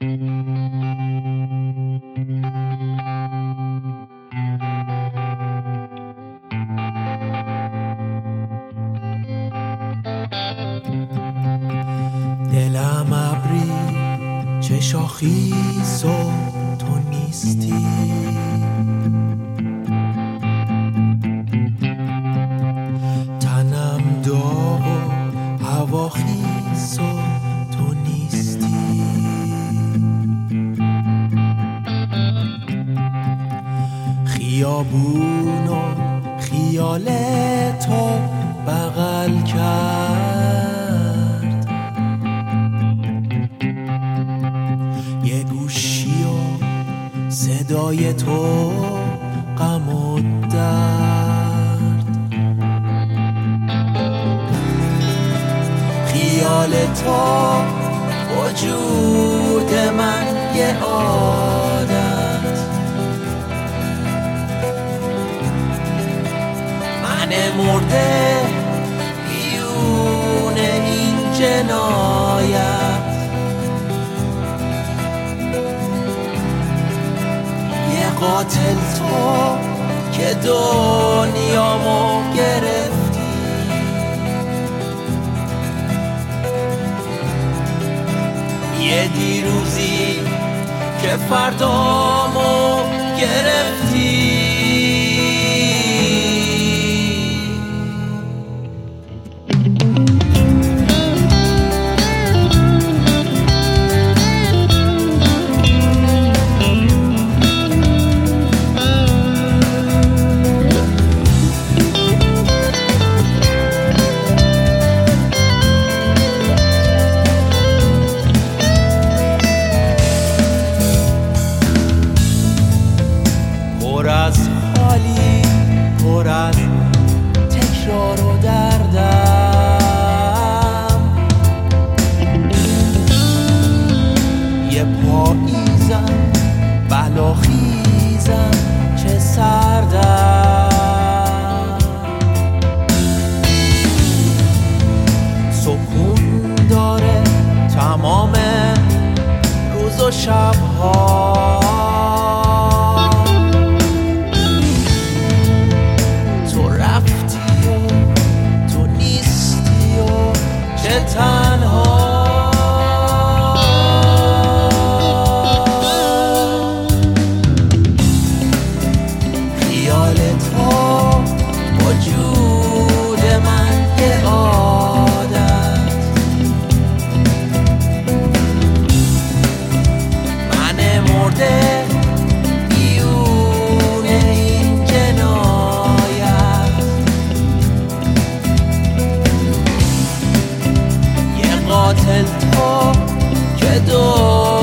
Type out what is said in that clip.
دلم ابری چه شاخیز و تو نیستی، تنم داغ و هواخیز و تو نیستی. خیابون و خیال تو بغل کرد، یه گوشی و صدای تو غم و درد. خیال تو وجود من یه عادت، من مرده بیون این جنایت. یه قاتل تو که دنیامو گرفتی، یه دیروزی که فردامو گرفتی. پر از حالی، پر از تکرار و دردم، یه پاییزم بلاخیزم چه سردم. سکون داره تمام روز و شبها، تنها. خیال تو وجود من یه عادت، من مرده بیون این جنایت. قاتل تو که